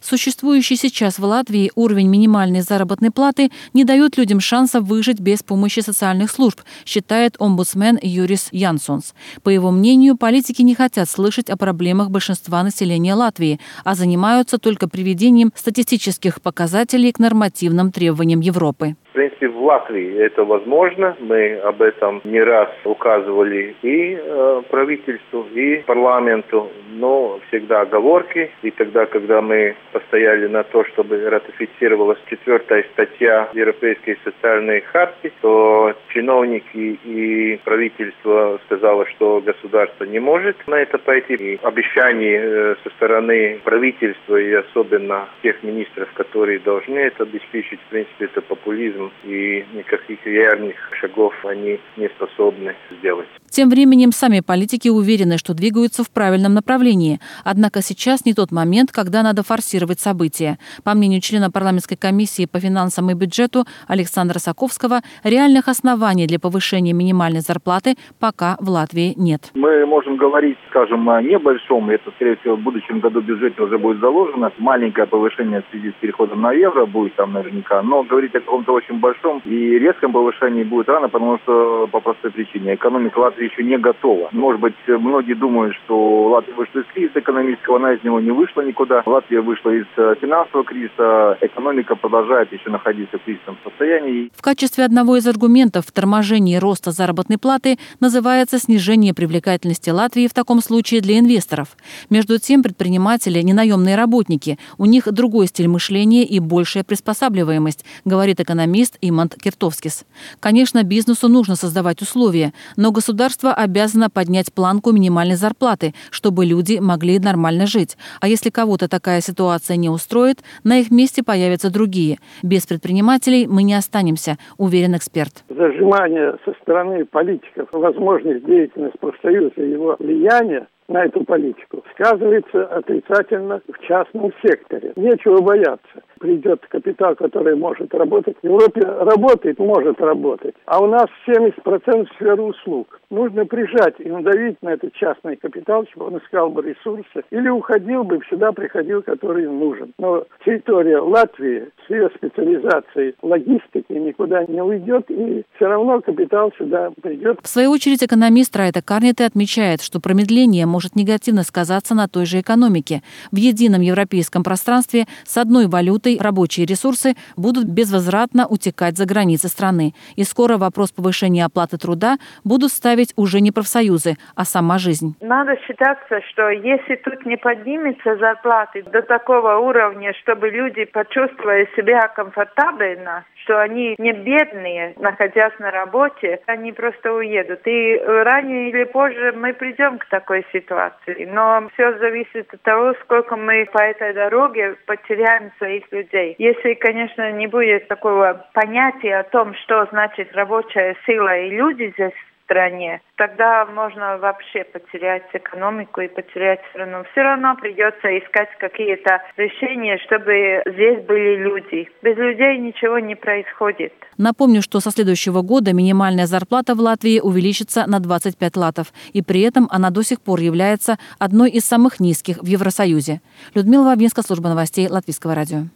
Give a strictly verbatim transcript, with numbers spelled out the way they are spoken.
Существующий сейчас в Латвии уровень минимальной заработной платы не дает людям шанса выжить без помощи социальных служб, считает омбудсмен Юрис Янсонс. По его мнению, политики не хотят слышать о проблемах большинства населения Латвии, а занимаются только приведением статистических показателей к нормативным требованиям Европы. В принципе, в Латвии это возможно. Мы об этом не раз указывали и э, правительству, и парламенту, но всегда оговорки. И тогда, когда мы постояли на то, чтобы ратифицировалась четвертая статья Европейской социальной харты, то чиновники и правительство сказало, что государство не может на это пойти. И обещания э, со стороны правительства и особенно тех министров, которые должны это обеспечить, в принципе, это популизм. И никаких реальных шагов они не способны сделать. Тем временем сами политики уверены, что двигаются в правильном направлении. Однако сейчас не тот момент, когда надо форсировать события. По мнению члена парламентской комиссии по финансам и бюджету Александра Саковского, реальных оснований для повышения минимальной зарплаты пока в Латвии нет. Мы можем говорить, скажем, о небольшом, это, скорее всего, в будущем году в бюджете уже будет заложено. Маленькое повышение в связи с переходом на евро будет там наверняка, но говорить о каком-то очень большом и резком повышении будет рано, потому что по простой причине экономика Латвии еще не готова. Может быть, многие думают, что Латвия вышла из кризиса экономического, она из него не вышла никуда. Латвия вышла из финансового кризиса, экономика продолжает еще находиться в кризисном состоянии. В качестве одного из аргументов в торможении роста заработной платы называется снижение привлекательности Латвии в таком случае для инвесторов. Между тем, предприниматели не наемные работники, у них другой стиль мышления и большая приспосабливаемость, говорит экономист Имант Киртовскис. Конечно, бизнесу нужно создавать условия, но государство обязано поднять планку минимальной зарплаты, чтобы люди могли нормально жить. А если кого-то такая ситуация не устроит, на их месте появятся другие. Без предпринимателей мы не останемся, уверен эксперт. Зажимание со стороны политиков, возможность деятельности профсоюза и его влияние на эту политику сказывается отрицательно в частном секторе. Нечего бояться. Придет капитал, который может работать. В Европе работает, может работать. А у нас семьдесят процентов сферы услуг. Нужно прижать и надавить на этот частный капитал, чтобы он искал бы ресурсы. Или уходил бы, всегда приходил, который им нужен. Но территория Латвии с ее специализацией логистики никуда не уйдет. И все равно капитал сюда придет. В свою очередь экономист Райта Карнете отмечает, что промедление может негативно сказаться на той же экономике. В едином европейском пространстве с одной валютой рабочие ресурсы будут безвозвратно утекать за границы страны. И скоро вопрос повышения оплаты труда будут ставить уже не профсоюзы, а сама жизнь. Надо считаться, что если тут не поднимется зарплаты до такого уровня, чтобы люди почувствовали себя комфортабельно, что они не бедные, находясь на работе, они просто уедут. И ранее или позже мы придем к такой ситуации. Но все зависит от того, сколько мы по этой дороге потеряем своих людей. Если, конечно, не будет такого понятия о том, что значит рабочая сила и люди здесь в стране, тогда можно вообще потерять экономику и потерять страну. Все равно придется искать какие-то решения, чтобы здесь были люди. Без людей ничего не происходит. Напомню, что со следующего года минимальная зарплата в Латвии увеличится на двадцать пять латов, и при этом она до сих пор является одной из самых низких в Евросоюзе. Людмила Вавинска, служба новостей Латвийского радио.